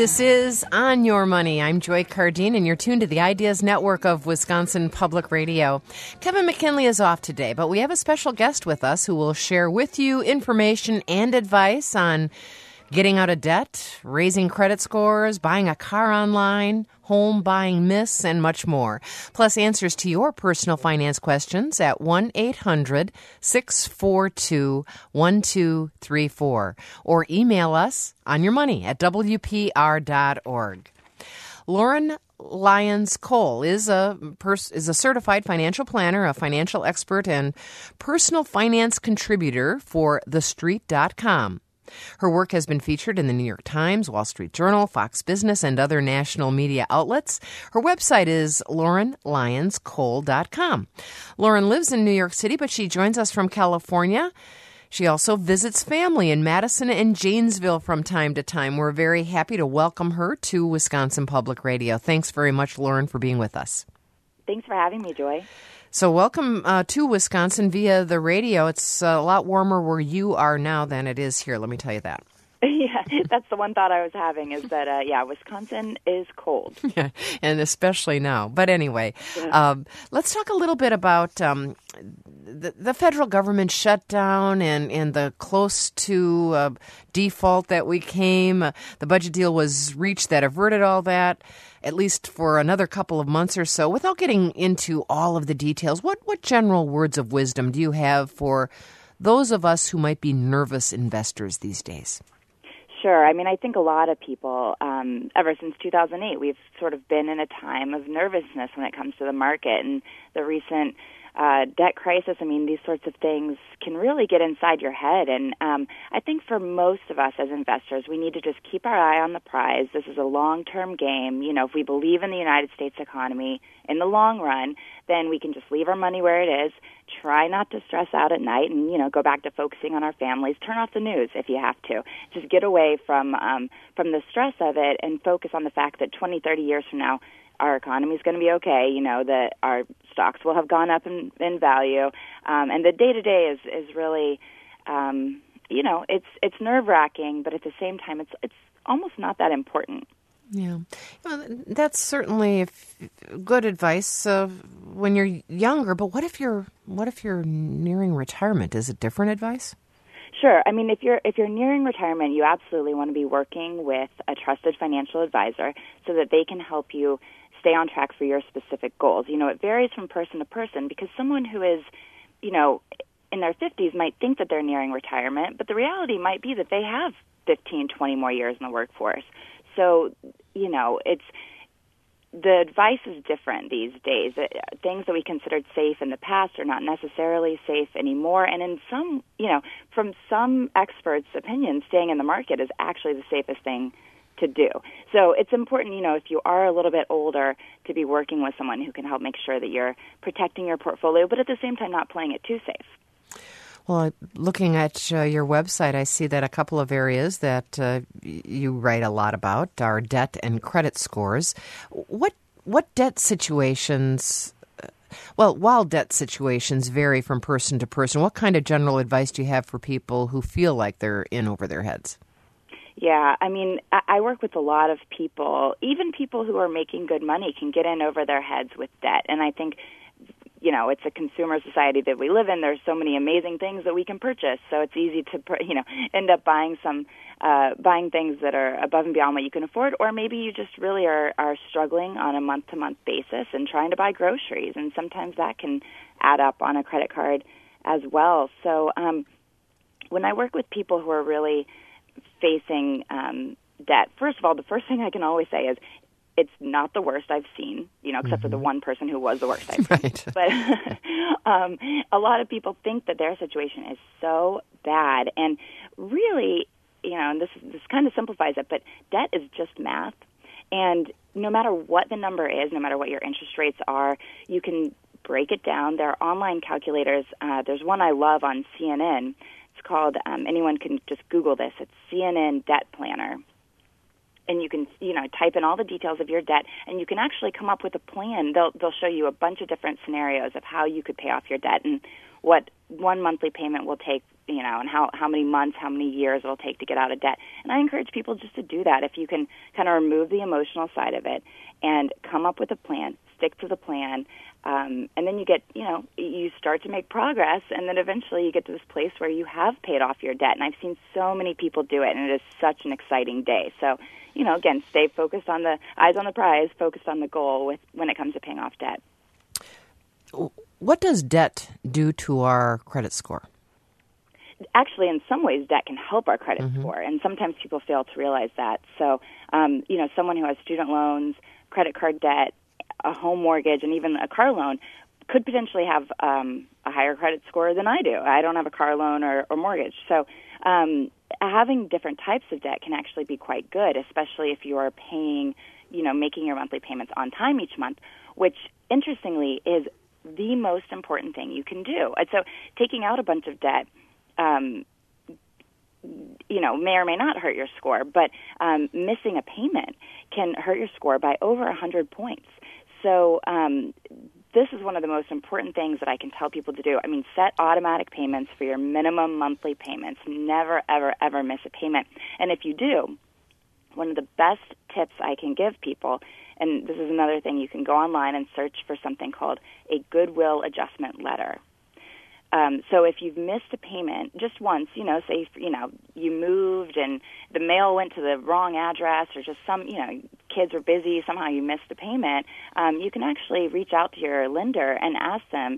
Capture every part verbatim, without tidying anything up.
This is On Your Money. I'm Joy Cardine, and you're tuned to the Ideas Network of Wisconsin Public Radio. Kevin McKinley is off today, but we have a special guest with us who will share with you information and advice on getting out of debt, raising credit scores, buying a car online, home buying myths, and much more. Plus answers to your personal finance questions at one eight hundred six four two one two three four or email us on your money at w p r dot org. Lauren Lyons Cole is a pers- is a certified financial planner, a financial expert, and personal finance contributor for the street dot com. Her work has been featured in the New York Times, Wall Street Journal, Fox Business, and other national media outlets. Her website is lauren lyons cole dot com. Lauren lives in New York City, but she joins us from California. She also visits family in Madison and Janesville from time to time. We're very happy to welcome her to Wisconsin Public Radio. Thanks very much, Lauren, for being with us. Thanks for having me, Joy. So welcome uh, to Wisconsin via the radio. It's a lot warmer where you are now than it is here, let me tell you that. Yeah, that's the one thought I was having is that, uh, yeah, Wisconsin is cold. Yeah, and especially now. But anyway, yeah. um, let's talk a little bit about um, the, the federal government shutdown and, and the close to uh, default that we came. Uh, the budget deal was reached that averted all that, at least for another couple of months or so. Without getting into all of the details, what, what general words of wisdom do you have for those of us who might be nervous investors these days? Sure. I mean, I think a lot of people, um, ever since two thousand eight, we've sort of been in a time of nervousness when it comes to the market. And the recent uh, debt crisis, I mean, these sorts of things can really get inside your head. And um, I think for most of us as investors, we need to just keep our eye on the prize. This is a long-term game. You know, if we believe in the United States economy in the long run, then we can just leave our money where it is, try not to stress out at night, and, you know, go back to focusing on our families. Turn off the news if you have to. Just get away from um, from the stress of it and focus on the fact that twenty, thirty years from now, our economy is going to be okay, you know, that our stocks will have gone up in, in value. Um, and the day-to-day is, is really, um, you know, it's it's nerve-wracking, but at the same time, it's it's almost not that important. Yeah, well, that's certainly if, good advice uh, when you're younger. But what if you're what if you're nearing retirement? Is it different advice? Sure. I mean, if you're if you're nearing retirement, you absolutely want to be working with a trusted financial advisor so that they can help you stay on track for your specific goals. You know, it varies from person to person because someone who is, you know, in their fifties might think that they're nearing retirement, but the reality might be that they have fifteen, twenty more years in the workforce. So, you know, it's the advice is different these days. Things that we considered safe in the past are not necessarily safe anymore. And in some, you know, from some experts' opinions, staying in the market is actually the safest thing to do. So it's important, you know, if you are a little bit older, to be working with someone who can help make sure that you're protecting your portfolio, but at the same time not playing it too safe. Well, looking at uh, your website, I see that a couple of areas that uh, you write a lot about are debt and credit scores. What what debt situations, uh, well, while debt situations vary from person to person, what kind of general advice do you have for people who feel like they're in over their heads? Yeah, I mean, I work with a lot of people. Even people who are making good money can get in over their heads with debt. And I think, you know, it's a consumer society that we live in. There's so many amazing things that we can purchase. So it's easy to, you know, end up buying some, uh, buying things that are above and beyond what you can afford. Or maybe you just really are, are struggling on a month-to-month basis and trying to buy groceries. And sometimes that can add up on a credit card as well. So um, when I work with people who are really facing um, debt, first of all, the first thing I can always say is, it's not the worst I've seen, you know, except mm-hmm. for the one person who was the worst I've seen. Right. But um, a lot of people think that their situation is so bad. And really, you know, and this, this kind of simplifies it, but debt is just math. And no matter what the number is, no matter what your interest rates are, you can break it down. There are online calculators. Uh, there's one I love on C N N. It's called, um, anyone can just Google this. It's C N N Debt Planner. and you can, you know, type in all the details of your debt, and you can actually come up with a plan. They'll they'll show you a bunch of different scenarios of how you could pay off your debt and what one monthly payment will take, you know, and how, how many months, how many years it'll take to get out of debt. And I encourage people just to do that. If you can kind of remove the emotional side of it and come up with a plan, stick to the plan, um, and then you get, you know, you start to make progress, and then eventually you get to this place where you have paid off your debt. And I've seen so many people do it, and it is such an exciting day. So, you know, again, stay focused on the eyes on the prize, focused on the goal with when it comes to paying off debt. What does debt do to our credit score? Actually, in some ways, debt can help our credit mm-hmm. score, and sometimes people fail to realize that. So, um, you know, someone who has student loans, credit card debt, a home mortgage, and even a car loan could potentially have um, a higher credit score than I do. I don't have a car loan or, or mortgage. So um, having different types of debt can actually be quite good, especially if you are paying, you know, making your monthly payments on time each month, which, interestingly, is the most important thing you can do. And so taking out a bunch of debt, um, you know, may or may not hurt your score, but um, missing a payment can hurt your score by over one hundred points. So um, this is one of the most important things that I can tell people to do. I mean, set automatic payments for your minimum monthly payments. Never, ever, ever miss a payment. And if you do, one of the best tips I can give people, and this is another thing, you can go online and search for something called a goodwill adjustment letter. Um, so if you've missed a payment just once, you know, say, you know, you moved and the mail went to the wrong address, or just some, you know, kids were busy, somehow you missed a payment, um, you can actually reach out to your lender and ask them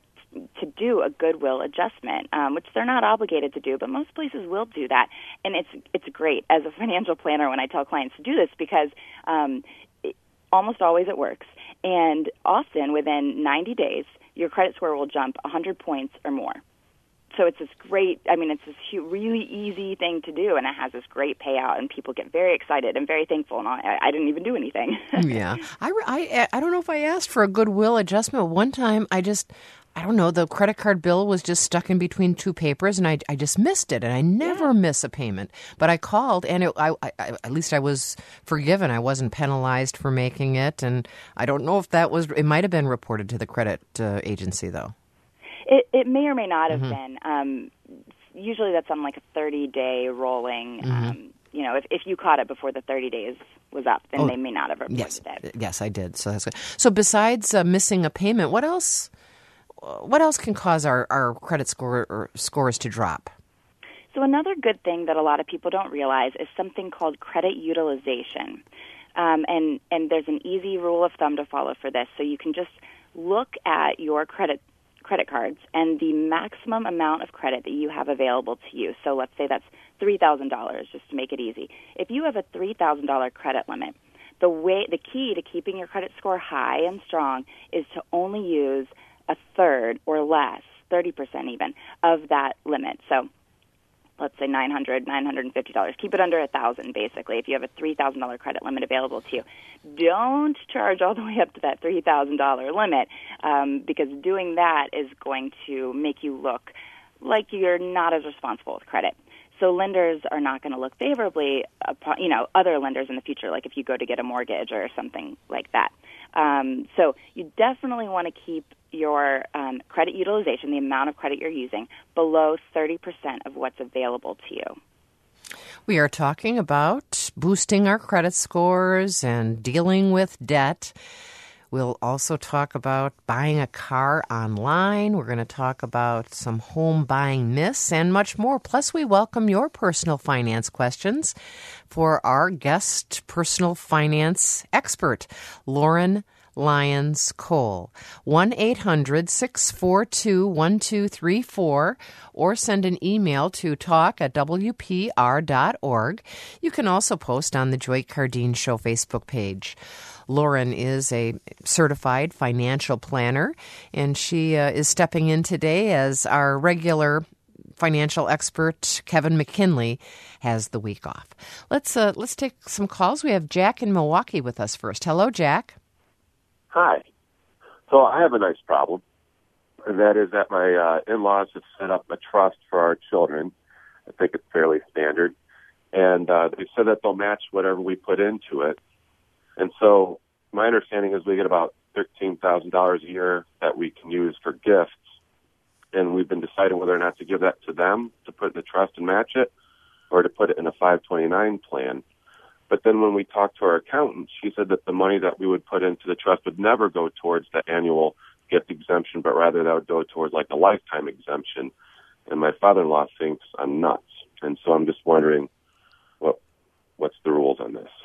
to do a goodwill adjustment, um, which they're not obligated to do, but most places will do that. And it's it's great as a financial planner when I tell clients to do this, because um, it, almost always it works. And often within ninety days, your credit score will jump one hundred points or more. So it's this great, I mean, it's this really easy thing to do, and it has this great payout, and people get very excited and very thankful, and I, I didn't even do anything. yeah. I, I, I don't know if I asked for a goodwill adjustment. One time, I just, I don't know, the credit card bill was just stuck in between two papers, and I, I just missed it, and I never yeah. miss a payment. But I called, and it, I, I, at least I was forgiven. I wasn't penalized for making it, and I don't know if that was, it might have been reported to the credit uh, agency, though. It, it may or may not have mm-hmm. been. Um, usually that's on like a thirty-day rolling. Mm-hmm. Um, you know, if, if you caught it before the thirty days was up, then oh, they may not have reported yes. it. Yes, I did. So that's good. So besides uh, missing a payment, what else? What else can cause our, our credit score or scores to drop? So another good thing that a lot of people don't realize is something called credit utilization. Um, and, and there's an easy rule of thumb to follow for this. So you can just look at your credit credit cards and the maximum amount of credit that you have available to you. So let's say that's three thousand dollars, just to make it easy. If you have a three thousand dollars credit limit, the way the key to keeping your credit score high and strong is to only use a third or less, thirty percent even, of that limit. So let's say nine hundred dollars, nine hundred fifty dollars. Keep it under one thousand dollars, basically, if you have a three thousand dollars credit limit available to you. Don't charge all the way up to that three thousand dollars limit, um, because doing that is going to make you look like you're not as responsible with credit. So lenders are not going to look favorably upon, you know, other lenders in the future, like if you go to get a mortgage or something like that. Um, so you definitely want to keep your um, credit utilization, the amount of credit you're using, below thirty percent of what's available to you. We are talking about boosting our credit scores and dealing with debt. We'll also talk about buying a car online. We're going to talk about some home buying myths and much more. Plus, we welcome your personal finance questions for our guest personal finance expert, Lauren Lyons Cole. one eight hundred six four two one two three four, or send an email to talk at w p r dot org. You can also post on the Joy Cardine Show Facebook page. Lauren is a certified financial planner, and she uh, is stepping in today as our regular financial expert, Kevin McKinley, has the week off. Let's uh, let's take some calls. We have Jack in Milwaukee with us first. Hello, Jack. Hi. So I have a nice problem, and that is that my uh, in-laws have set up a trust for our children. I think it's fairly standard. and uh, they said that they'll match whatever we put into it. And so my understanding is we get about thirteen thousand dollars a year that we can use for gifts, and we've been deciding whether or not to give that to them to put in the trust and match it, or to put it in a five twenty-nine plan. But then when we talked to our accountant, she said that the money that we would put into the trust would never go towards the annual gift exemption, but rather that would go towards like a lifetime exemption. And my father-in-law thinks I'm nuts. And so I'm just wondering, what what's the rules on this?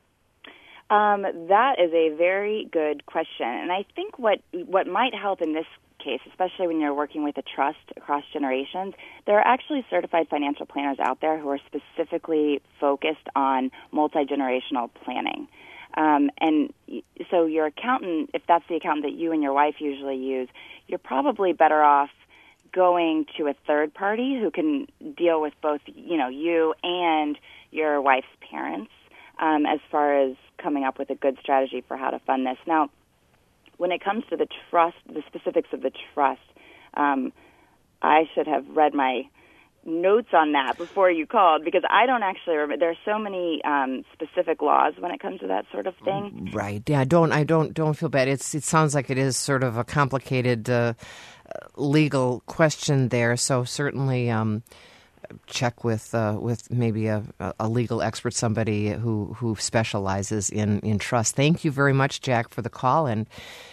Um, that is a very good question. And I think what what might help in this case, especially when you're working with a trust across generations, there are actually certified financial planners out there who are specifically focused on multi-generational planning. Um, and so your accountant, if that's the accountant that you and your wife usually use, you're probably better off going to a third party who can deal with both, you know, you and your wife's parents um, as far as coming up with a good strategy for how to fund this. Now, when it comes to the trust, the specifics of the trust, um, I should have read my notes on that before you called, because I don't actually remember. There are so many um, specific laws when it comes to that sort of thing. Right. Yeah. Don't I don't don't feel bad. It's it sounds like it is sort of a complicated uh, legal question there. So certainly um, check with uh, with maybe a, a legal expert, somebody who who specializes in in trust. Thank you very much, Jack, for the call, and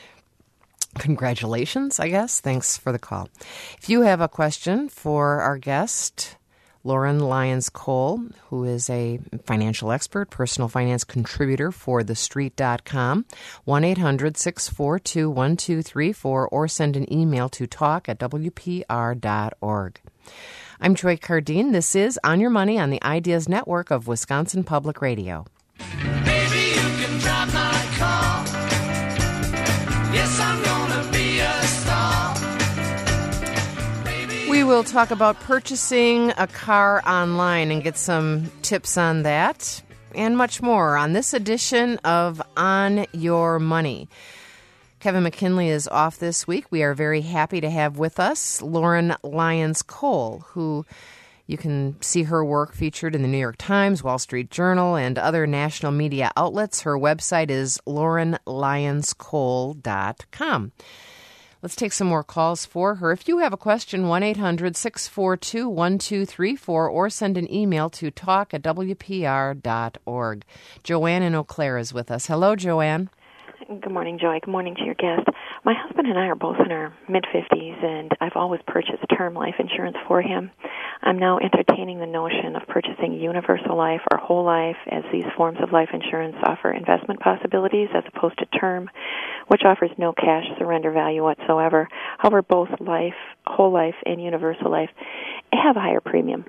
congratulations, I guess. Thanks for the call. If you have a question for our guest, Lauren Lyons Cole, who is a financial expert, personal finance contributor for the street dot com, one eight hundred six four two one two three four, or send an email to talk at w p r dot org. I'm Joy Cardine. This is On Your Money on the Ideas Network of Wisconsin Public Radio. Baby, you can drive my car. Yes, I'm gonna be a star. Baby, we will talk about purchasing a car online and get some tips on that and much more on this edition of On Your Money. Kevin McKinley is off this week. We are very happy to have with us Lauren Lyons Cole, who you can see her work featured in the New York Times, Wall Street Journal, and other national media outlets. Her website is lauren lyons cole dot com. Let's take some more calls for her. If you have a question, one eight hundred six four two one two three four, or send an email to talk at w p r dot org. Joanne in Eau Claire is with us. Hello, Joanne. Good morning, Joy. Good morning to your guest. My husband and I are both in our mid-fifties, and I've always purchased term life insurance for him. I'm now entertaining the notion of purchasing universal life or whole life, as these forms of life insurance offer investment possibilities as opposed to term, which offers no cash surrender value whatsoever. However, both life, whole life, and universal life have a higher premium.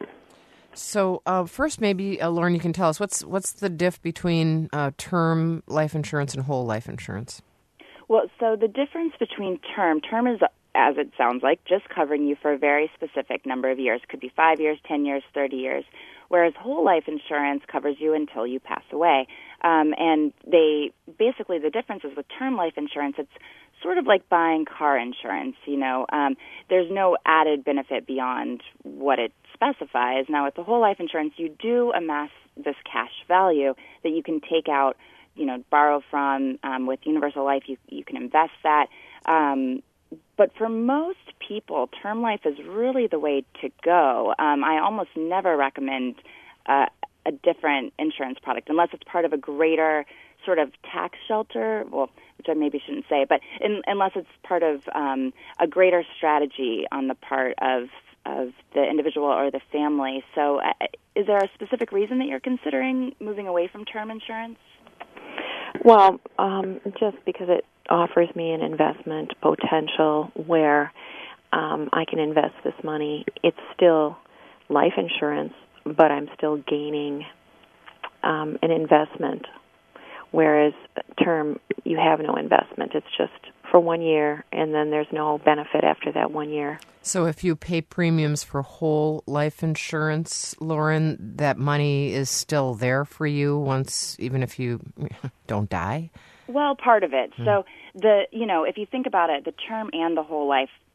So uh, first, maybe, uh, Lauren, you can tell us, what's what's the diff between uh, term life insurance and whole life insurance? Well, so the difference between term, term is, as it sounds like, just covering you for a very specific number of years. Could be five years, ten years, thirty years, whereas whole life insurance covers you until you pass away. Um, and they basically, the difference is with term life insurance, it's sort of like buying car insurance, you know. Um, there's no added benefit beyond what it specifies. Now, with the whole life insurance, you do amass this cash value that you can take out, you know, borrow from. Um, with universal life, you, you can invest that. Um, but for most people, term life is really the way to go. Um, I almost never recommend uh, a different insurance product unless it's part of a greater sort of tax shelter, well, which I maybe shouldn't say, but in, unless it's part of um, a greater strategy on the part of of the individual or the family. So uh, is there a specific reason that you're considering moving away from term insurance? Well, um, just because it offers me an investment potential where um, I can invest this money. It's still life insurance, but I'm still gaining um, an investment, whereas term, you have no investment. It's just for one year, and then there's no benefit after that one year. So if you pay premiums for whole life insurance, Lauren, that money is still there for you once, even if you don't die? Well, part of it. Mm. So the, you know, if you think about it, the term and the whole life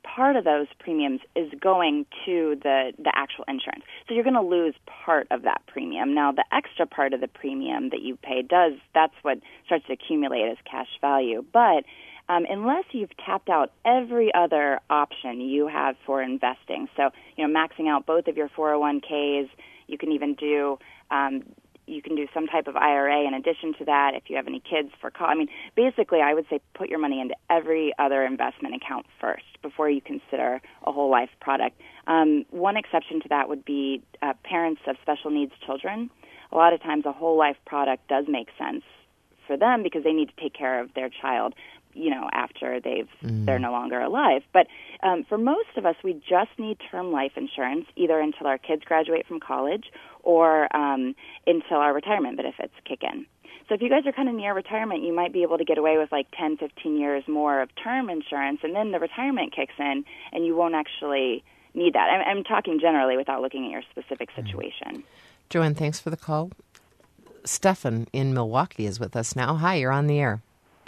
part of those premiums is going to the, the actual insurance. So you're going to lose part of that premium. Now, the extra part of the premium that you pay does, that's what starts to accumulate as cash value. But um, unless you've tapped out every other option you have for investing, so, you know, maxing out both of your four oh one k's, you can even do um, you can do some type of I R A in addition to that if you have any kids for college. I mean, basically, I would say put your money into every other investment account first before you consider a whole life product. Um, one exception to that would be uh, parents of special needs children. A lot of times a whole life product does make sense for them because they need to take care of their child, you know, after they've mm. they're no longer alive. But um, for most of us, we just need term life insurance either until our kids graduate from college or um, until our retirement benefits kick in. So if you guys are kind of near retirement, you might be able to get away with like ten, fifteen years more of term insurance, and then the retirement kicks in, and you won't actually need that. I'm, I'm talking generally without looking at your specific situation. Joanne, thanks for the call. Stefan in Milwaukee is with us now. Hi, you're on the air.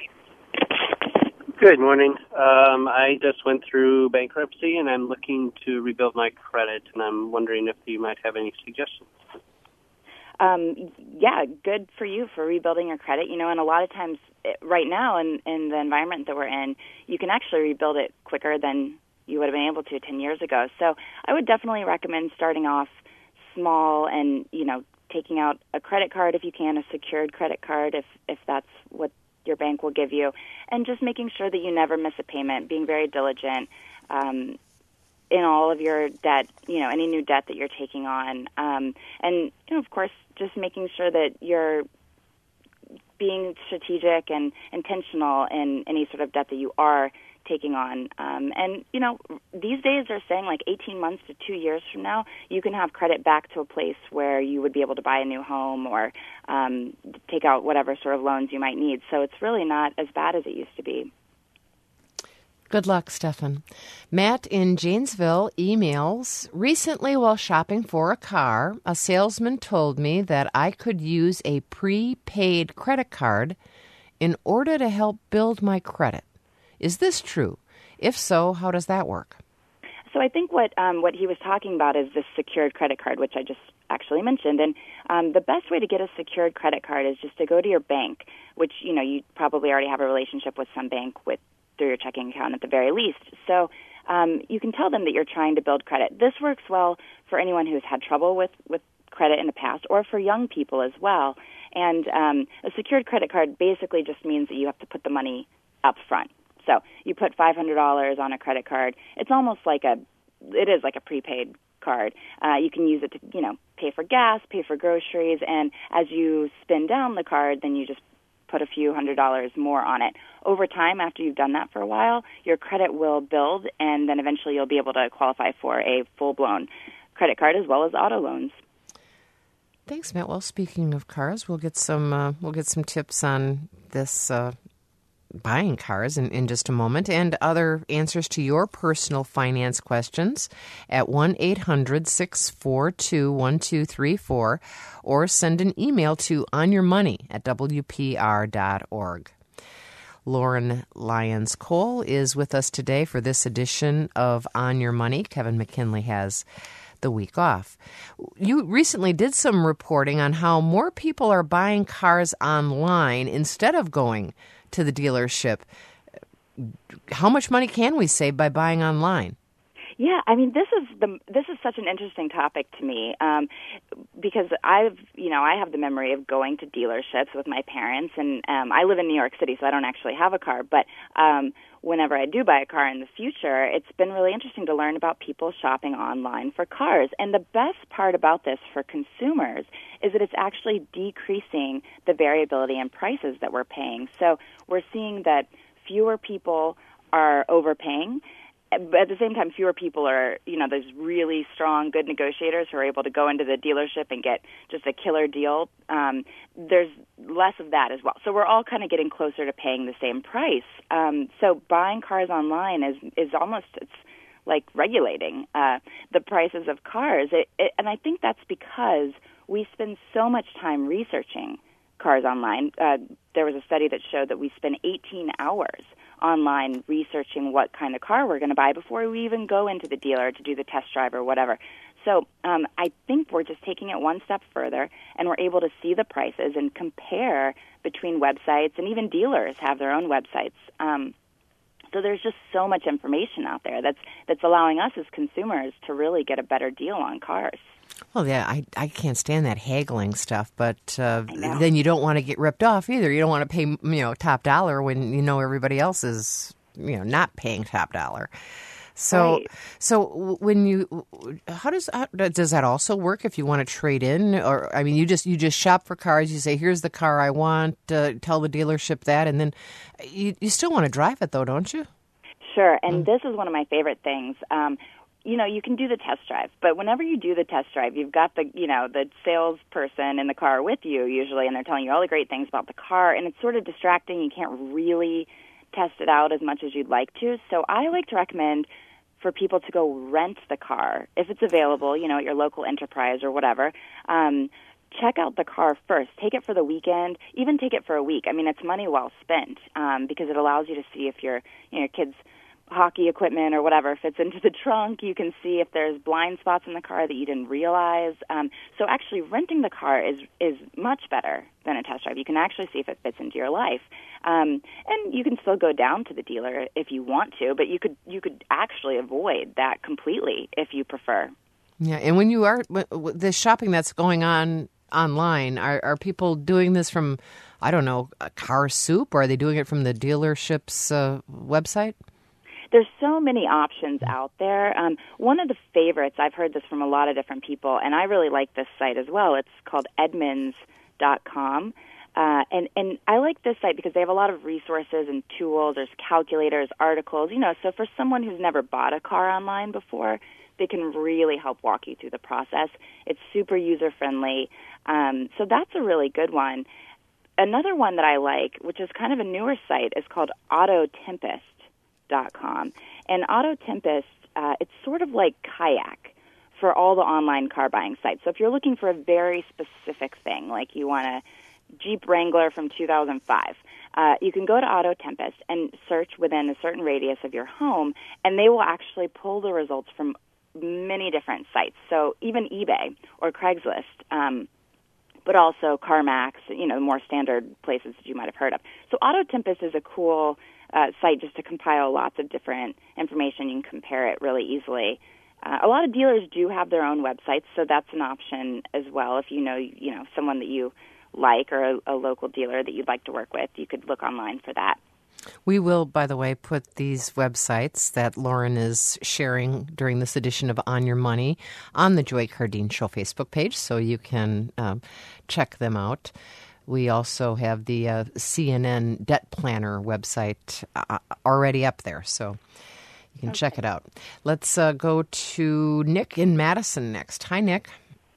Good morning. Um, I just went through bankruptcy, and I'm looking to rebuild my credit, and I'm wondering if you might have any suggestions. Um, yeah, good for you for rebuilding your credit. You know, and a lot of times right now in, in the environment that we're in, you can actually rebuild it quicker than you would have been able to ten years ago. So I would definitely recommend starting off small and, you know, taking out a credit card if you can, a secured credit card if, if that's what your bank will give you, and just making sure that you never miss a payment, being very diligent um, in all of your debt, you know, any new debt that you're taking on. Um, and, you know, of course, just making sure that you're being strategic and intentional in any sort of debt that you are taking on. Um, and, you know, these days they're saying like eighteen months to two years from now, you can have credit back to a place where you would be able to buy a new home or um, take out whatever sort of loans you might need. So it's really not as bad as it used to be. Good luck, Stefan. Matt in Janesville emails, recently while shopping for a car, a salesman told me that I could use a prepaid credit card in order to help build my credit. Is this true? If so, how does that work? So I think what um, what he was talking about is this secured credit card, which I just actually mentioned. And um, the best way to get a secured credit card is just to go to your bank, which, you know, you probably already have a relationship with some bank with through your checking account at the very least. So um, you can tell them that you're trying to build credit. This works well for anyone who's had trouble with, with credit in the past or for young people as well. And um, a secured credit card basically just means that you have to put the money up front. So you put five hundred dollars on a credit card. It's almost like a, it is like a prepaid card. Uh, you can use it to, you know, pay for gas, pay for groceries, and as you spin down the card, then you just put a few hundred dollars more on it. Over time, after you've done that for a while, your credit will build, and then eventually you'll be able to qualify for a full-blown credit card as well as auto loans. Thanks, Matt. Well, speaking of cars, we'll get some uh, we'll get some tips on this uh, buying cars in, in just a moment, and other answers to your personal finance questions at one eight hundred six four two one two three four, or send an email to onyourmoney at w p r dot org. Lauren Lyons Cole is with us today for this edition of On Your Money. Kevin McKinley has the week off. You recently did some reporting on how more people are buying cars online instead of going to the dealership. How much money can we save by buying online? Yeah, I mean, this is the this is such an interesting topic to me um, because I've you know I have the memory of going to dealerships with my parents, and um, I live in New York City, so I don't actually have a car. But um, whenever I do buy a car in the future, it's been really interesting to learn about people shopping online for cars. And the best part about this for consumers is that it's actually decreasing the variability in prices that we're paying. So we're seeing that fewer people are overpaying. But at the same time, fewer people are, you know, there's really strong, good negotiators who are able to go into the dealership and get just a killer deal. Um, there's less of that as well. So we're all kind of getting closer to paying the same price. Um, so buying cars online is, is almost, it's like regulating uh, the prices of cars. It, it, and I think that's because we spend so much time researching cars online. Uh, there was a study that showed that we spend eighteen hours online researching what kind of car we're going to buy before we even go into the dealer to do the test drive or whatever. So um, I think we're just taking it one step further, and we're able to see the prices and compare between websites, and even dealers have their own websites. Um, so there's just so much information out there that's that's allowing us as consumers to really get a better deal on cars. Well, yeah, I, I can't stand that haggling stuff, but uh, then you don't want to get ripped off either. You don't want to pay, you know, top dollar when you know everybody else is, you know, not paying top dollar. So, right. so when you, how does how, does that also work if you want to trade in? Or I mean, you just you just shop for cars. You say, "Here's the car I want." Uh, tell the dealership that, and then you you still want to drive it, though, don't you? Sure, and Mm. this is one of my favorite things. Um, you know, you can do the test drive, but whenever you do the test drive, you've got the, you know, the salesperson in the car with you usually, and they're telling you all the great things about the car, and it's sort of distracting. You can't really test it out as much as you'd like to. So I like to recommend for people to go rent the car if it's available, you know, at your local enterprise or whatever. Um, check out the car first. Take it for the weekend. Even take it for a week. I mean, it's money well spent um, because it allows you to see if your, you know, your kids' hockey equipment or whatever fits into the trunk. You can see if there's blind spots in the car that you didn't realize. Um, so actually renting the car is is much better than a test drive. You can actually see if it fits into your life. Um, and you can still go down to the dealer if you want to, but you could you could actually avoid that completely if you prefer. Yeah, and when you are, the shopping that's going on online, are, are people doing this from, I don't know, a Car Soup, or are they doing it from the dealership's uh, website? There's so many options out there. Um, one of the favorites, I've heard this from a lot of different people, and I really like this site as well. It's called Edmunds dot com. Uh, and, and I like this site because they have a lot of resources and tools. There's calculators, articles, you know, so for someone who's never bought a car online before, they can really help walk you through the process. It's super user-friendly. Um, so that's a really good one. Another one that I like, which is kind of a newer site, is called Auto Tempest dot com. And Auto Tempest, uh, it's sort of like Kayak for all the online car buying sites. So if you're looking for a very specific thing, like you want a Jeep Wrangler from two thousand five, uh, you can go to Auto Tempest and search within a certain radius of your home, and they will actually pull the results from many different sites. So even eBay or Craigslist, um, but also CarMax, you know, more standard places that you might have heard of. So Auto Tempest is a cool uh, site just to compile lots of different information. You can compare it really easily. Uh, a lot of dealers do have their own websites, so that's an option as well. If you know, you know, someone that you like or a, a local dealer that you'd like to work with, you could look online for that. We will, by the way, put these websites that Lauren is sharing during this edition of On Your Money on the Joy Cardine Show Facebook page, so you can um, check them out. We also have the uh, C N N Debt Planner website uh, already up there, so you can okay. check it out. Let's uh, go to Nick in Madison next. Hi, Nick.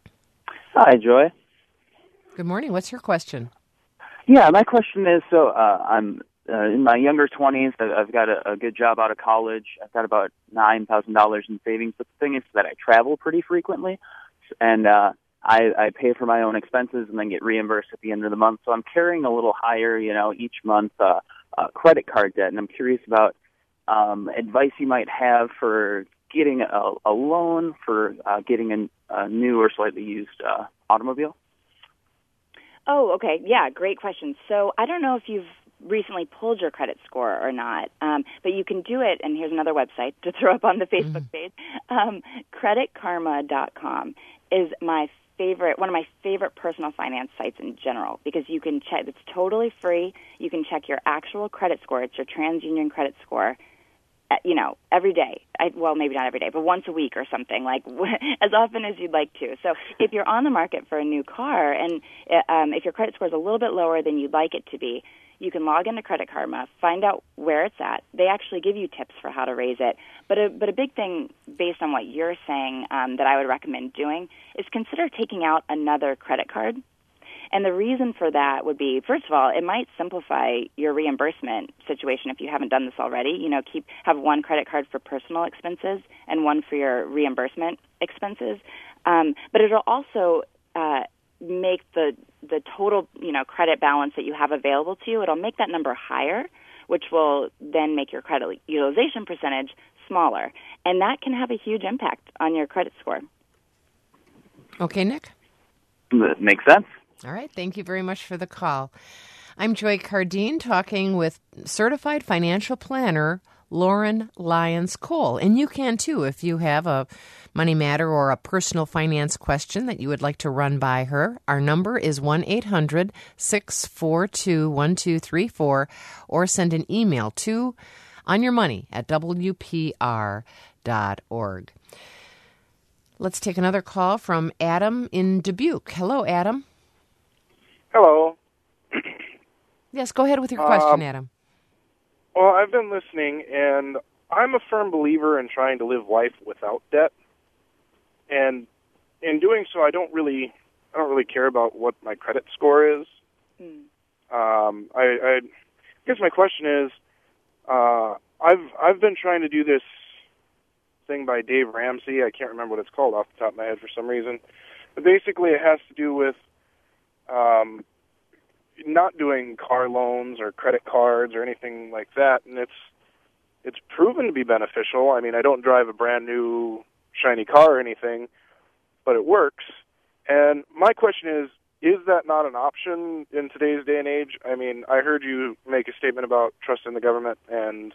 Hi, Joy. Good morning. What's your question? Yeah, my question is, so uh, I'm uh, in my younger twenties. I've got a, a good job out of college. I've got about nine thousand dollars in savings. But the thing is that I travel pretty frequently, and uh, I, I pay for my own expenses and then get reimbursed at the end of the month. So I'm carrying a little higher, you know, each month uh, uh, credit card debt. And I'm curious about um, advice you might have for getting a, a loan for uh, getting a, a new or slightly used uh, automobile. Oh, okay. Yeah, great question. So I don't know if you've recently pulled your credit score or not, um, but you can do it, and here's another website to throw up on the Facebook mm. page. Um, Credit Karma dot com is my favorite, one of my favorite personal finance sites in general, because you can check, it's totally free. You can check your actual credit score. It's your TransUnion credit score, you know, every day. I, well, maybe not every day, but once a week or something, like as often as you'd like to. So if you're on the market for a new car and um, if your credit score is a little bit lower than you'd like it to be, you can log into Credit Karma, find out where it's at. They actually give you tips for how to raise it. But a, but a big thing, based on what you're saying, um, that I would recommend doing is consider taking out another credit card. And the reason for that would be, first of all, it might simplify your reimbursement situation if you haven't done this already. You know, keep have one credit card for personal expenses and one for your reimbursement expenses. Um, but it'll also uh, make the the total, you know, credit balance that you have available to you, it'll make that number higher, which will then make your credit utilization percentage smaller. And that can have a huge impact on your credit score. Okay, Nick? That makes sense. All right. Thank you very much for the call. I'm Joy Cardine talking with certified financial planner Lauren Lyons Cole. And you can too if you have a money matter or a personal finance question that you would like to run by her. Our number is one eight hundred six four two one two three four or send an email to on your money at w p r dot org. Let's take another call from Adam in Dubuque. Hello, Adam. Hello. Yes, go ahead with your question, um, Adam. Well, I've been listening, and I'm a firm believer in trying to live life without debt. And in doing so, I don't really, I don't really care about what my credit score is. Mm. Um, I, I guess my question is, uh, I've I've been trying to do this thing by Dave Ramsey. I can't remember what it's called off the top of my head for some reason. But basically, it has to do with um, not doing car loans or credit cards or anything like that, and it's it's proven to be beneficial. I mean, I don't drive a brand new shiny car or anything, but it works. And my question is, is that not an option in today's day and age? I mean, I heard you make a statement about trusting the government and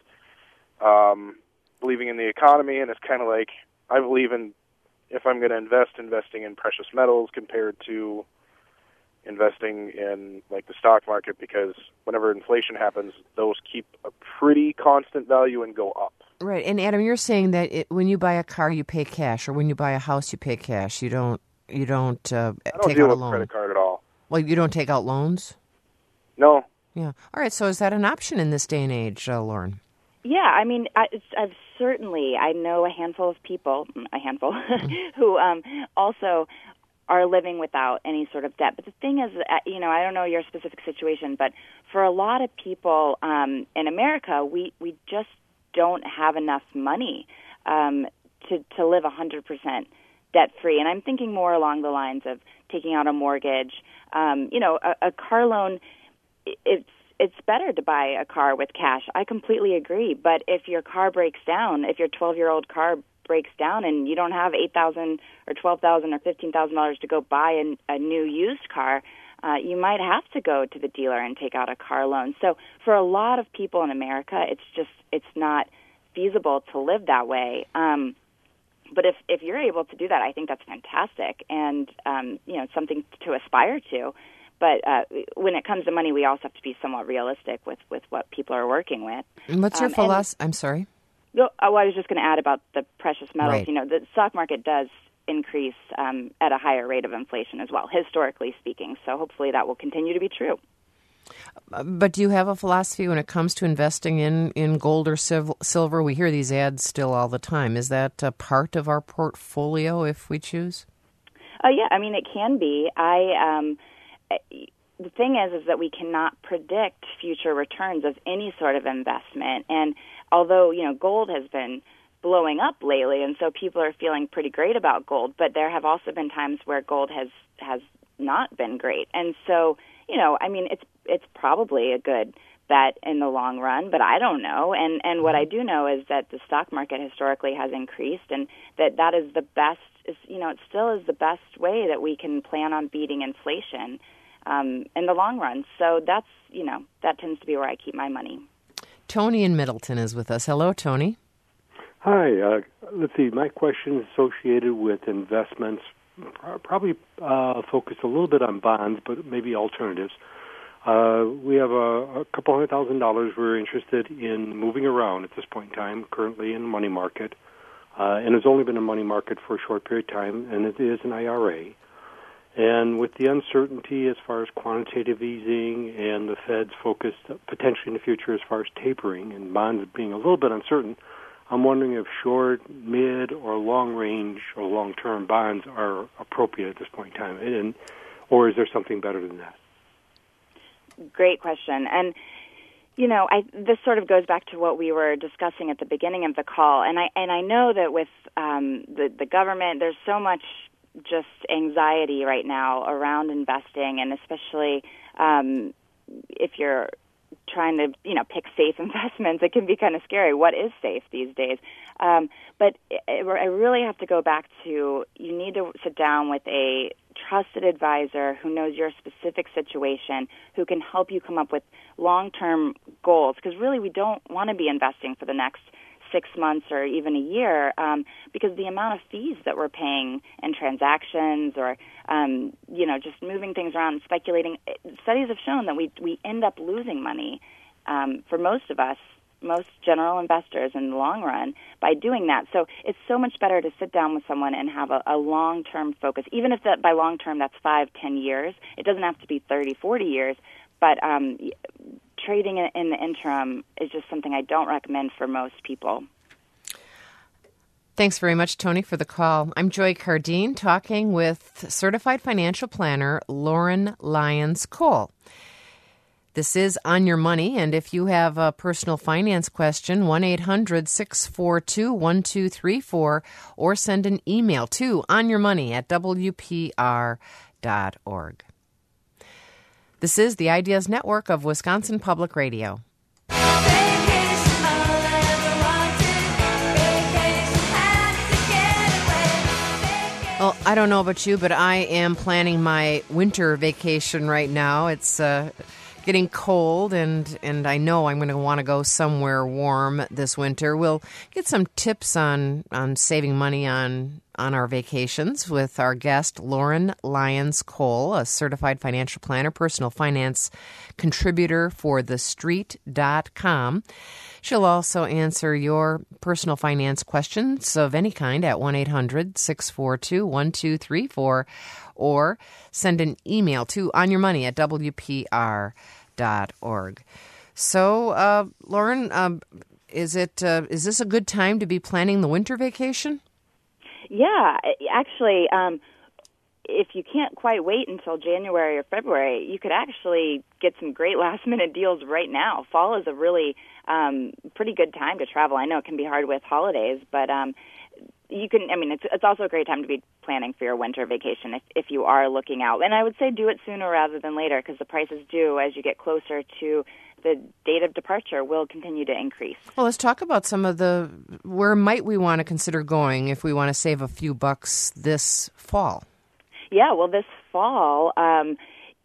um, believing in the economy, and it's kind of like I believe in, if I'm going to invest, investing in precious metals compared to investing in like the stock market, because whenever inflation happens, those keep a pretty constant value and go up. Right. And Adam, you're saying that it, when you buy a car, you pay cash, or when you buy a house, you pay cash. You don't. You don't uh, I don't take deal out a with loan. credit card at all. Well, you don't take out loans? No. Yeah. All right. So is that an option in this day and age, uh, Lauren? Yeah, I mean, I, I've certainly, I know a handful of people, a handful, who um, also are living without any sort of debt. But the thing is, you know, I don't know your specific situation, but for a lot of people um, in America, we, we just don't have enough money um, to, to live one hundred percent debt-free. And I'm thinking more along the lines of taking out a mortgage. Um, you know, a, a car loan, it's it's better to buy a car with cash. I completely agree. But if your car breaks down, if your twelve-year-old car breaks down and you don't have eight thousand dollars or twelve thousand dollars or fifteen thousand dollars to go buy a, a new used car, uh, you might have to go to the dealer and take out a car loan. So for a lot of people in America, it's just it's not feasible to live that way. Um, but if, if you're able to do that, I think that's fantastic and, um, you know, something to aspire to. But uh, when it comes to money, we also have to be somewhat realistic with, with what people are working with. And what's your um, philosophy? I'm sorry. No, oh, I was just going to add about the precious metals. Right. You know, the stock market does increase um, at a higher rate of inflation as well, historically speaking. So hopefully that will continue to be true. But do you have a philosophy when it comes to investing in, in gold or civ- silver? We hear these ads still all the time. Is that a part of our portfolio if we choose? Uh, yeah, I mean, it can be. I um, the thing is, is that we cannot predict future returns of any sort of investment. And although, you know, gold has been blowing up lately, and so people are feeling pretty great about gold, but there have also been times where gold has, has not been great. And so, you know, I mean, it's it's probably a good bet in the long run, but I don't know. And and what I do know is that the stock market historically has increased, and that that is the best, is, you know, it still is the best way that we can plan on beating inflation um, in the long run. So that's, you know, that tends to be where I keep my money. Tony in Middleton is with us. Hello, Tony. Hi. Uh, let's see. My question is associated with investments, probably uh, focused a little bit on bonds, but maybe alternatives. Uh, we have a, a couple hundred thousand dollars we're interested in moving around at this point in time, currently in money market. Uh, and it's only been a money market for a short period of time, and it is an I R A. And with the uncertainty as far as quantitative easing and the Fed's focus potentially in the future as far as tapering and bonds being a little bit uncertain, I'm wondering if short, mid, or long-range or long-term bonds are appropriate at this point in time, and, or is there something better than that? Great question. And, you know, I, this sort of goes back to what we were discussing at the beginning of the call. And I and I know that with um, the, the government, there's so much just anxiety right now around investing, and especially um, if you're trying to, you know, pick safe investments. It can be kind of scary. What is safe these days? Um, but it, it, I really have to go back to, you need to sit down with a trusted advisor who knows your specific situation, who can help you come up with long-term goals. Because really, we don't want to be investing for the next six months or even a year, um, because the amount of fees that we're paying in transactions or, um, you know, just moving things around and speculating, studies have shown that we we end up losing money um, for most of us, most general investors in the long run by doing that. So it's so much better to sit down with someone and have a, a long-term focus, even if that by long-term that's five, ten years. It doesn't have to be thirty, forty years, but um, trading in, in the interim is just something I don't recommend for most people. Thanks very much, Tony, for the call. I'm Joy Cardine, talking with certified financial planner Lauren Lyons Cole. This is On Your Money, and if you have a personal finance question, one eight hundred six four two one two three four, or send an email to onyourmoney at w p r dot org. This is the Ideas Network of Wisconsin Public Radio. Well, I don't know about you, but I am planning my winter vacation right now. It's uh, getting cold, and, and I know I'm going to want to go somewhere warm this winter. We'll get some tips on, on saving money on on our vacations with our guest, Lauren Lyons Cole, a certified financial planner, personal finance contributor for the street dot com. She'll also answer your personal finance questions of any kind at one eight hundred six four two one two three four, or send an email to onyourmoney at w p r dot org. So, uh, Lauren, uh, is it uh, is this a good time to be planning the winter vacation? Yeah, actually, um, if you can't quite wait until January or February, you could actually get some great last-minute deals right now. Fall is a really um, pretty good time to travel. I know it can be hard with holidays, but um, you can. I mean, it's it's also a great time to be planning for your winter vacation if if you are looking out. And I would say do it sooner rather than later, because the prices do, as you get closer to the date of departure, will continue to increase. Well, let's talk about some of the, where might we want to consider going if we want to save a few bucks this fall? Yeah, well, this fall, um,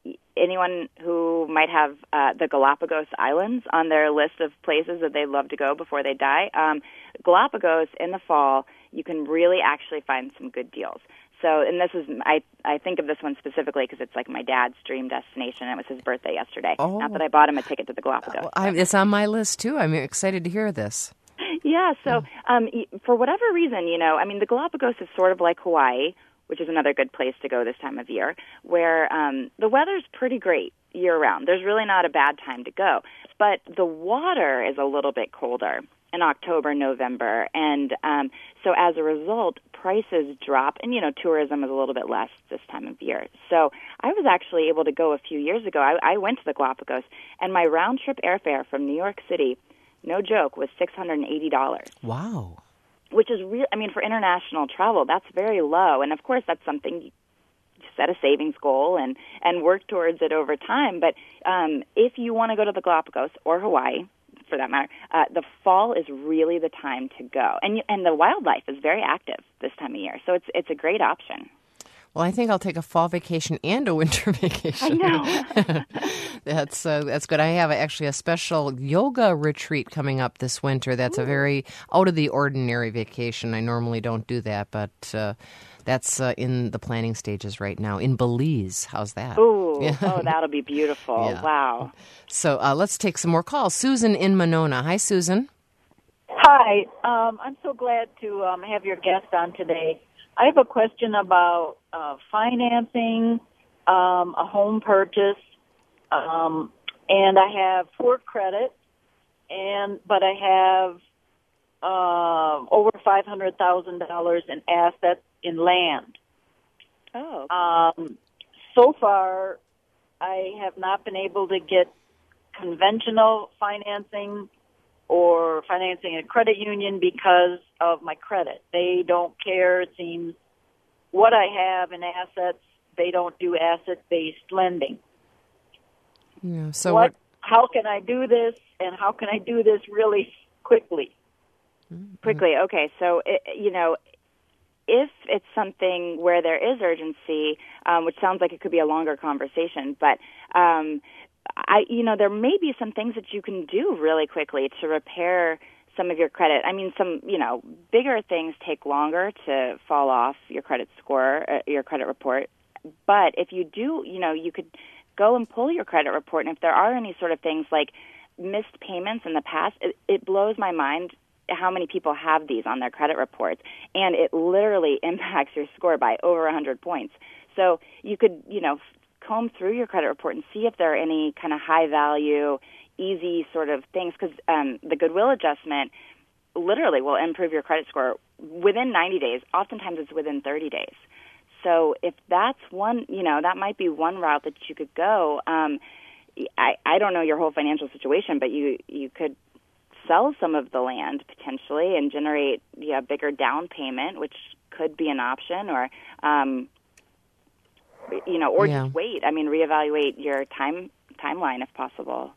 anyone who might have uh, the Galapagos Islands on their list of places that they'd love to go before they die, um, Galapagos in the fall, you can really actually find some good deals. So, and this is, I, I think of this one specifically because it's like my dad's dream destination. It was his birthday yesterday. Oh. Not that I bought him a ticket to the Galapagos. Well, I, it's on my list, too. I'm excited to hear this. Yeah, so um, for whatever reason, you know, I mean, the Galapagos is sort of like Hawaii, which is another good place to go this time of year, where um, the weather's pretty great year-round. There's really not a bad time to go. But the water is a little bit colder in October, November, and um, so as a result, prices drop, and, you know, tourism is a little bit less this time of year. So I was actually able to go a few years ago. I, I went to the Galapagos, and my round-trip airfare from New York City, no joke, was six hundred eighty dollars. Wow. Which is real. I mean, for international travel, that's very low. And, of course, that's something you set a savings goal and, and work towards it over time. But um, if you want to go to the Galapagos or Hawaii, for that matter, uh, the fall is really the time to go. And you, and the wildlife is very active this time of year. So it's it's a great option. Well, I think I'll take a fall vacation and a winter vacation. I know. that's uh, that's good. I have actually a special yoga retreat coming up this winter. That's Ooh. a very out of the ordinary vacation. I normally don't do that, but uh, that's uh, in the planning stages right now in Belize. How's that? Ooh, yeah. Oh, that'll be beautiful. Yeah. Wow. So uh, let's take some more calls. Susan in Monona. Hi, Susan. Hi. Um, I'm so glad to um, have your guest on today. I have a question about uh, financing um, a home purchase, um, and I have poor credit, and but I have uh, over five hundred thousand dollars in assets in land. Oh. Um, so far, I have not been able to get conventional financing or financing a credit union because of my credit. They don't care, it seems, what I have in assets. They don't do asset-based lending. Yeah, so what, what how can I do this, and how can I do this really quickly? Quickly, okay. So, it, you know, if it's something where there is urgency, um, which sounds like it could be a longer conversation, but um, I, you know, there may be some things that you can do really quickly to repair some of your credit. I mean, some, you know, bigger things take longer to fall off your credit score, uh, your credit report. But if you do, you know, you could go and pull your credit report, and if there are any sort of things like missed payments in the past, it, it blows my mind how many people have these on their credit reports, and it literally impacts your score by over one hundred points. So you could, you know, comb through your credit report and see if there are any kind of high-value, easy sort of things, because um, the goodwill adjustment literally will improve your credit score within ninety days. Oftentimes it's within thirty days. So if that's one, you know, that might be one route that you could go. Um, I, I don't know your whole financial situation, but you, you could sell some of the land potentially and generate yeah, a bigger down payment, which could be an option, or um, you know, or yeah. just wait. I mean, reevaluate your time timeline if possible.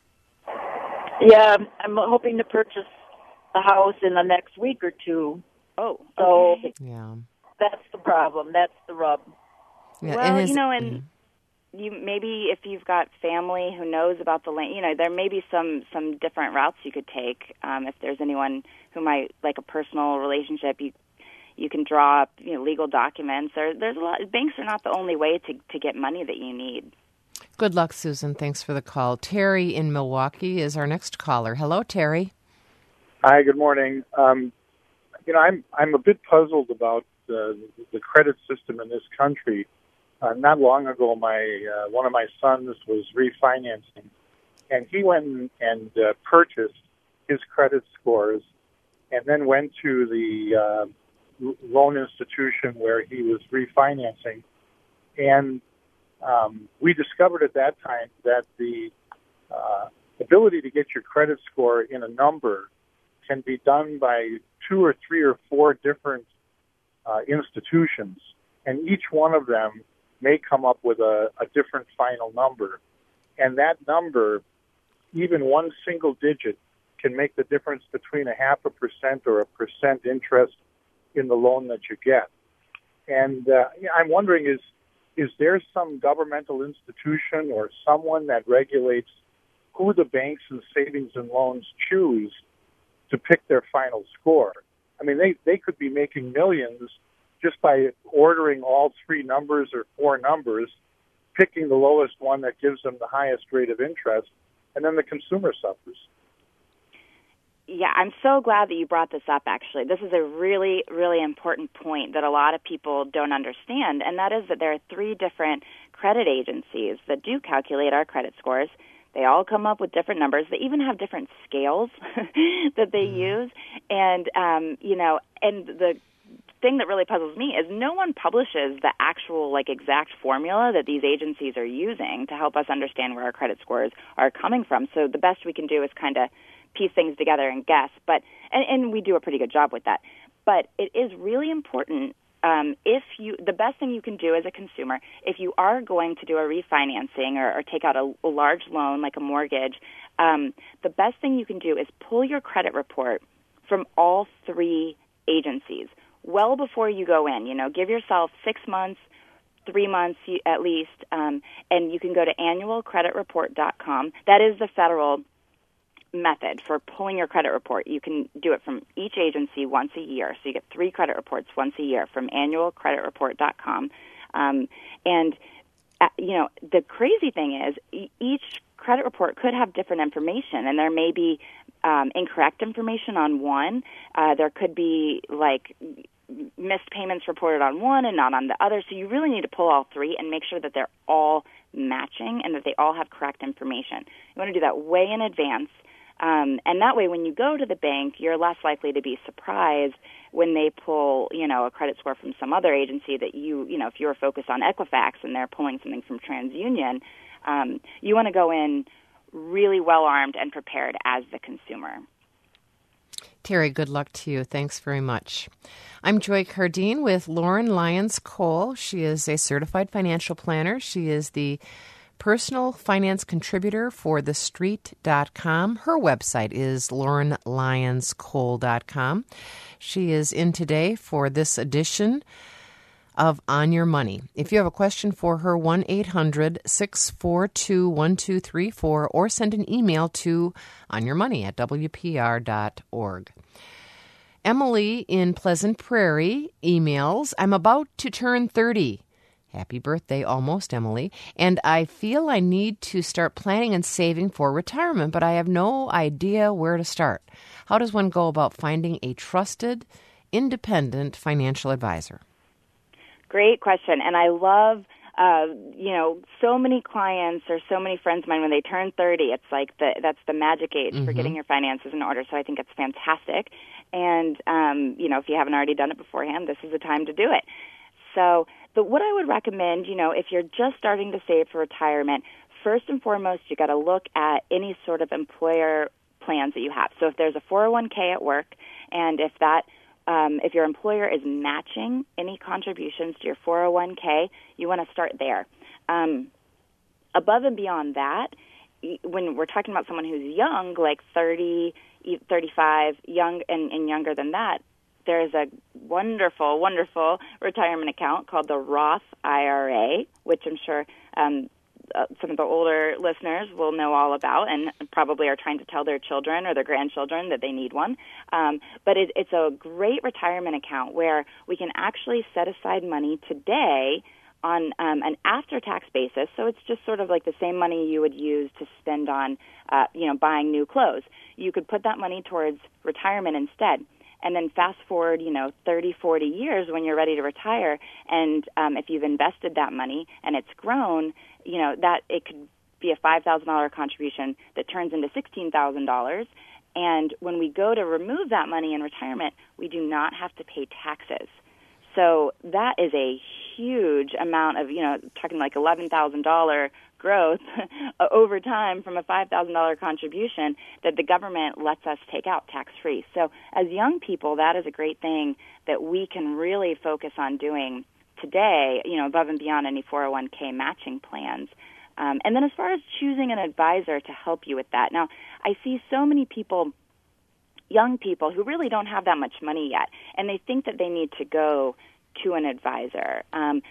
Yeah, I'm hoping to purchase the house in the next week or two. Oh, so okay. yeah, that's the problem. That's the rub. Yeah, well, his, you know, and you maybe if you've got family who knows about the land, you know, there may be some some different routes you could take. Um, if there's anyone who might like a personal relationship, you you can draw up, you know, legal documents. Or there's a lot. Banks are not the only way to to get money that you need. Good luck, Susan. Thanks for the call. Terry in Milwaukee is our next caller. Hello, Terry. Hi. Good morning. Um, you know, I'm I'm a bit puzzled about uh, the credit system in this country. Uh, not long ago, my uh, one of my sons was refinancing, and he went and uh, purchased his credit scores, and then went to the uh, loan institution where he was refinancing, and um, we discovered at that time that the uh, ability to get your credit score in a number can be done by two or three or four different uh, institutions, and each one of them may come up with a, a different final number. And that number, even one single digit, can make the difference between a half a percent or a percent interest in the loan that you get. And uh, I'm wondering, is is there some governmental institution or someone that regulates who the banks and savings and loans choose to pick their final score? I mean, they, they could be making millions just by ordering all three numbers or four numbers, picking the lowest one that gives them the highest rate of interest, and then the consumer suffers. Yeah, I'm so glad that you brought this up, actually. This is a really, really important point that a lot of people don't understand, and that is that there are three different credit agencies that do calculate our credit scores. They all come up with different numbers. They even have different scales that they use. And, um, you know, and the thing that really puzzles me is no one publishes the actual, like, exact formula that these agencies are using to help us understand where our credit scores are coming from. So the best we can do is kind of piece things together and guess. But and, and we do a pretty good job with that. But it is really important. Um, if you, the best thing you can do as a consumer, if you are going to do a refinancing or, or take out a, a large loan like a mortgage, um, the best thing you can do is pull your credit report from all three agencies well before you go in. You know, give yourself six months, three months at least, um, and you can go to annual credit report dot com. That is the federal method for pulling your credit report. You can do it from each agency once a year. So you get three credit reports once a year from annual credit report dot com. Um, and, uh, you know, the crazy thing is e- each credit report could have different information, and there may be um, incorrect information on one. Uh, there could be, like, missed payments reported on one and not on the other. So you really need to pull all three and make sure that they're all matching and that they all have correct information. You want to do that way in advance. Um, and that way, when you go to the bank, you're less likely to be surprised when they pull, you know, a credit score from some other agency that you, you know, if you're focused on Equifax and they're pulling something from TransUnion, um, you want to go in really well-armed and prepared as the consumer. Terry, good luck to you. Thanks very much. I'm Joy Cardine with Lauren Lyons Cole. She is a certified financial planner. She is the personal finance contributor for the street dot com. Her website is lauren lyons cole dot com. She is in today for this edition of On Your Money. If you have a question for her, one eight hundred six four two one two three four, or send an email to onyourmoney at w p r dot org. Emily in Pleasant Prairie emails, I'm about to turn thirty. Happy birthday, almost, Emily. And I feel I need to start planning and saving for retirement, but I have no idea where to start. How does one go about finding a trusted, independent financial advisor? Great question. And I love, uh, you know, so many clients or so many friends of mine, when they turn thirty, it's like the, that's the magic age mm-hmm. for getting your finances in order. So I think it's fantastic. And, um, you know, if you haven't already done it beforehand, this is the time to do it. So, but what I would recommend, you know, if you're just starting to save for retirement, first and foremost, you got to look at any sort of employer plans that you have. So if there's a four oh one k at work, and if that, um, if your employer is matching any contributions to your four oh one k, you want to start there. Um, above and beyond that, when we're talking about someone who's young, like thirty, thirty-five, young and, and younger than that, there is a wonderful, wonderful retirement account called the Roth I R A, which I'm sure um, uh, some of the older listeners will know all about and probably are trying to tell their children or their grandchildren that they need one. Um, but it, it's a great retirement account where we can actually set aside money today on um, an after-tax basis. So it's just sort of like the same money you would use to spend on, uh, you know, buying new clothes. You could put that money towards retirement instead. And then fast forward, you know, thirty, forty years when you're ready to retire, and um, if you've invested that money and it's grown, you know, that it could be a five thousand dollars contribution that turns into sixteen thousand dollars. And when we go to remove that money in retirement, we do not have to pay taxes. So that is a huge amount of, you know, talking like eleven thousand dollars growth over time from a five thousand dollars contribution that the government lets us take out tax-free. So as young people, that is a great thing that we can really focus on doing today, you know, above and beyond any four oh one k matching plans. Um, and then as far as choosing an advisor to help you with that, now I see so many people, young people, who really don't have that much money yet, and they think that they need to go to an advisor. Um,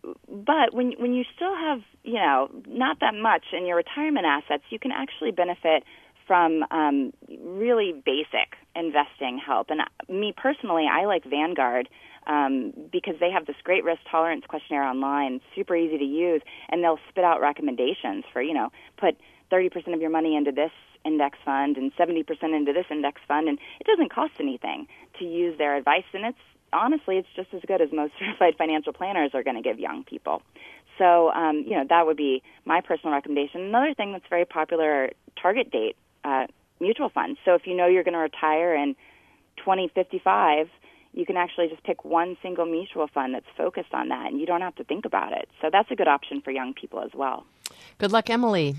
but when when you still have, you know, not that much in your retirement assets, you can actually benefit from um, really basic investing help. And me personally, I like Vanguard um, because they have this great risk tolerance questionnaire online, super easy to use, and they'll spit out recommendations for, you know, put thirty percent of your money into this index fund and seventy percent into this index fund, and it doesn't cost anything to use their advice, and it's honestly, it's just as good as most certified financial planners are going to give young people. So, um, you know, that would be my personal recommendation. Another thing that's very popular are target date uh, mutual funds. So if you know you're going to retire in twenty fifty-five, you can actually just pick one single mutual fund that's focused on that, and you don't have to think about it. So that's a good option for young people as well. Good luck, Emily.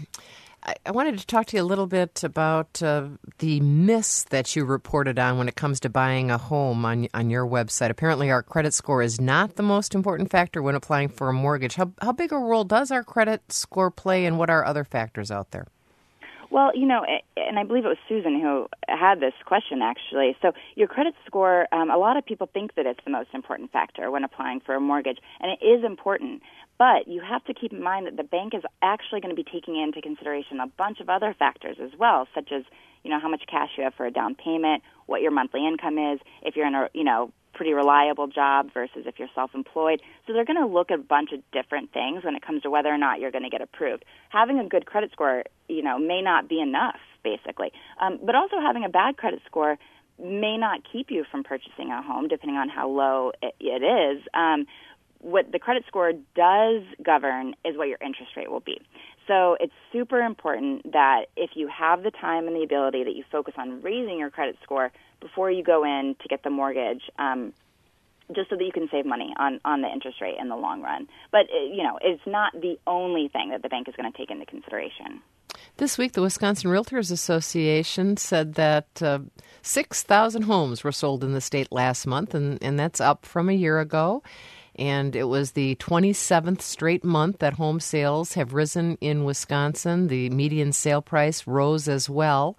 I wanted to talk to you a little bit about uh, the myths that you reported on when it comes to buying a home on on your website. Apparently, our credit score is not the most important factor when applying for a mortgage. How how big a role does our credit score play, and what are other factors out there? Well, you know, and I believe it was Susan who had this question, actually. So your credit score, um, a lot of people think that it's the most important factor when applying for a mortgage, and it is important. But you have to keep in mind that the bank is actually going to be taking into consideration a bunch of other factors as well, such as, you know, how much cash you have for a down payment, what your monthly income is, if you're in a, you know, pretty reliable job versus if you're self-employed. So they're going to look at a bunch of different things when it comes to whether or not you're going to get approved. Having a good credit score, you know, may not be enough, basically. Um, but also having a bad credit score may not keep you from purchasing a home, depending on how low it, it is. Um, what the credit score does govern is what your interest rate will be. So it's super important that if you have the time and the ability, that you focus on raising your credit score before you go in to get the mortgage, um, just so that you can save money on, on the interest rate in the long run. But, you know, it's not the only thing that the bank is going to take into consideration. This week, the Wisconsin Realtors Association said that uh, six thousand homes were sold in the state last month, and, and that's up from a year ago. and it was the twenty-seventh straight month that home sales have risen in Wisconsin. The median sale price rose as well.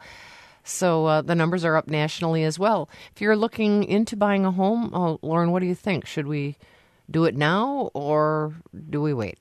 So uh, the numbers are up nationally as well. If you're looking into buying a home, oh, Lauren, what do you think? Should we do it now or do we wait?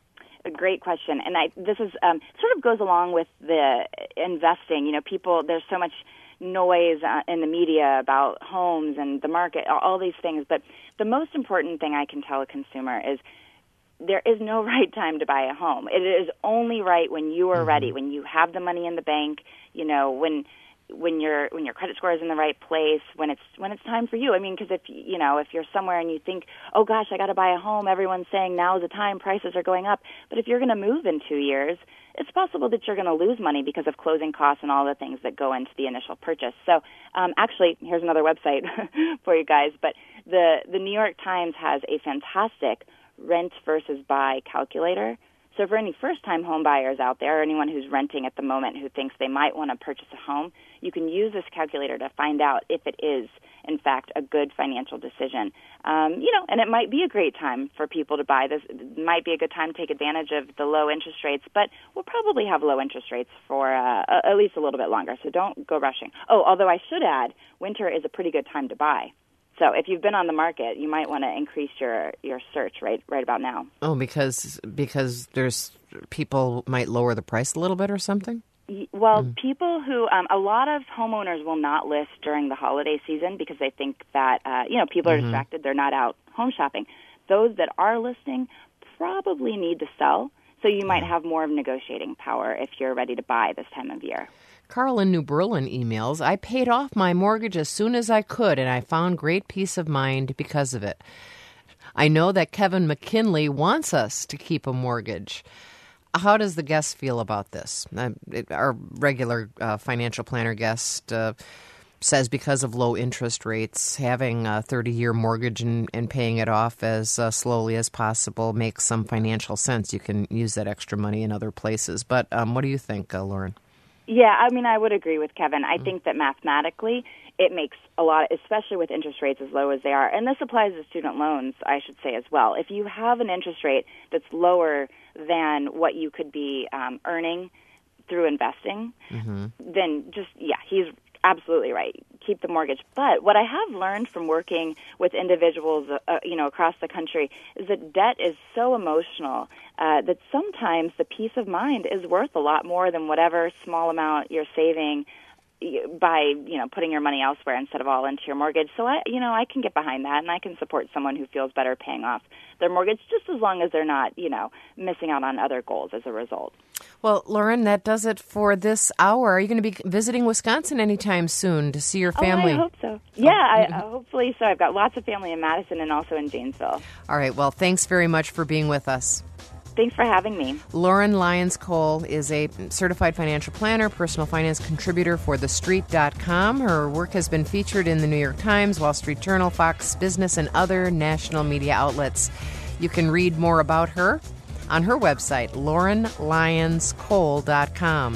A great question, and I, this is um, sort of goes along with the investing. You know, people, there's so much noise uh, in the media about homes and the market, all these things. But the most important thing I can tell a consumer is there is no right time to buy a home. It is only right when you are mm-hmm. ready, when you have the money in the bank. You know, when when your when your credit score is in the right place, when it's when it's time for you. I mean, because if you know if you're somewhere and you think, oh gosh, I got to buy a home, everyone's saying now is the time, prices are going up. But if you're going to move in two years, it's possible that you're going to lose money because of closing costs and all the things that go into the initial purchase. So um, actually, here's another website for you guys. But the the New York Times has a fantastic rent versus buy calculator. So for any first-time home buyers out there, or anyone who's renting at the moment who thinks they might want to purchase a home, you can use this calculator to find out if it is, in fact, a good financial decision. Um, you know, and it might be a great time for people to buy this. It might be a good time to take advantage of the low interest rates, but we'll probably have low interest rates for uh, at least a little bit longer, so don't go rushing. Oh, although I should add, winter is a pretty good time to buy. So if you've been on the market, you might want to increase your, your search right right about now. Oh, because because there's people might lower the price a little bit or something? Well, mm. people who um, a lot of homeowners will not list during the holiday season because they think that uh, you know people are mm-hmm. distracted, they're not out home shopping. Those that are listing probably need to sell, so you might have more of negotiating power if you're ready to buy this time of year. Carl in New Berlin emails, I paid off my mortgage as soon as I could, and I found great peace of mind because of it. I know that Kevin McKinley wants us to keep a mortgage. How does the guest feel about this? Uh, it, our regular uh, financial planner guest uh, says because of low interest rates, having a thirty-year mortgage and, and paying it off as uh, slowly as possible makes some financial sense. You can use that extra money in other places. But um, what do you think, uh, Lauren? Yeah, I mean, I would agree with Kevin. I think that mathematically it makes a lot, especially with interest rates as low as they are. And this applies to student loans, I should say, as well. If you have an interest rate that's lower than what you could be um, earning through investing, mm-hmm. then just, yeah, he's absolutely right. Keep the mortgage. But what I have learned from working with individuals, uh, you know, across the country is that debt is so emotional uh, that sometimes the peace of mind is worth a lot more than whatever small amount you're saving by, you know, putting your money elsewhere instead of all into your mortgage. So, I, you know, I can get behind that, and I can support someone who feels better paying off their mortgage just as long as they're not, you know, missing out on other goals as a result. Well, Lauren, that does it for this hour. Are you going to be visiting Wisconsin anytime soon to see your family? Oh, I hope so. Yeah, I, uh, hopefully so. I've got lots of family in Madison and also in Janesville. All right. Well, thanks very much for being with us. Thanks for having me. Lauren Lyons-Cole is a certified financial planner, personal finance contributor for the street dot com. Her work has been featured in the New York Times, Wall Street Journal, Fox Business, and other national media outlets. You can read more about her on her website, lauren lyons cole dot com.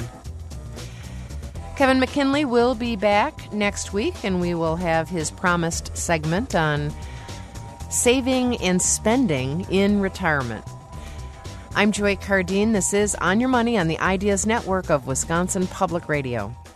Kevin McKinley will be back next week, and we will have his promised segment on saving and spending in retirement. I'm Joy Cardine. This is On Your Money on the Ideas Network of Wisconsin Public Radio.